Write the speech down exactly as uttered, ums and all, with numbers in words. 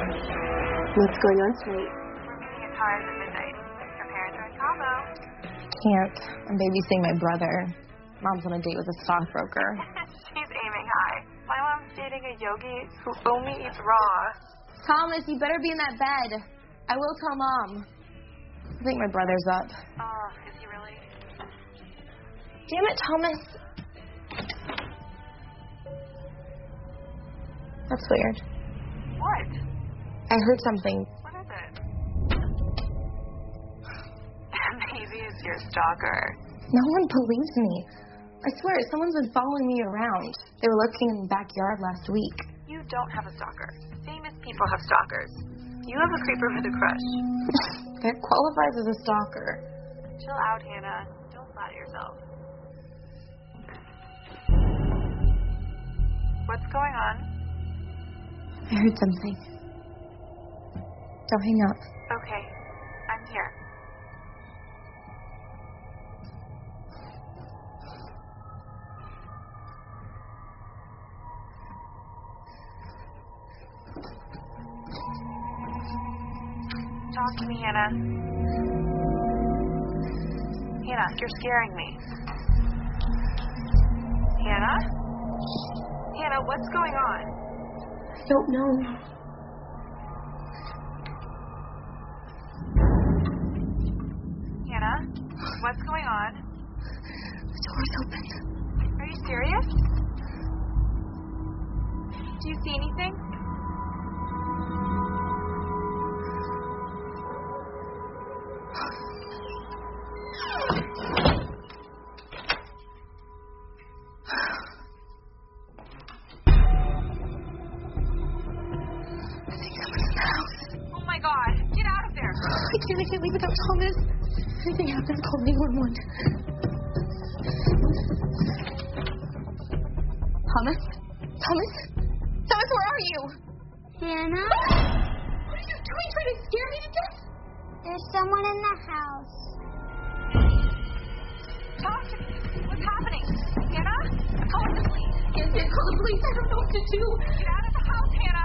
What's going on tonight? We're meeting at Tara's at midnight. Our parents are in Cabo. Can't. I'm babysitting my brother. Mom's on a date with a stockbroker. She's aiming high. My mom's dating a yogi who only eats raw. Thomas, you better be in that bed. I will tell Mom. I think my brother's up. Oh, is he really? Damn it, Thomas. That's weird. What? I heard something. What is it? Maybe it's your stalker. No one believes me. I swear, someone's been following me around. They were lurking in the backyard last week. You don't have a stalker. Famous people have stalkers. You have a creeper with a crush. That qualifies as a stalker. Chill out, Hannah. Don't flatter yourself. What's going on? I heard something. Don't hang up. Okay, I'm here. Talk to me, Hannah. Hannah, you're scaring me. Hannah? Hannah, what's going on? I don't know. Hannah, what's going on? The door's open. Are you serious? Do you see anything? I think someone's in the house. Oh my God, get out of there. I can't, I can't leave without Thomas. If anything happens, call nine one one. Thomas? Thomas? Thomas, where are you? Hannah? What are you doing? Trying to scare me to death? There's someone in the house. Talk to me. What's happening? Hannah? Call the police. Can't, can't call the police. I don't know what to do. Get out of the house, Hannah.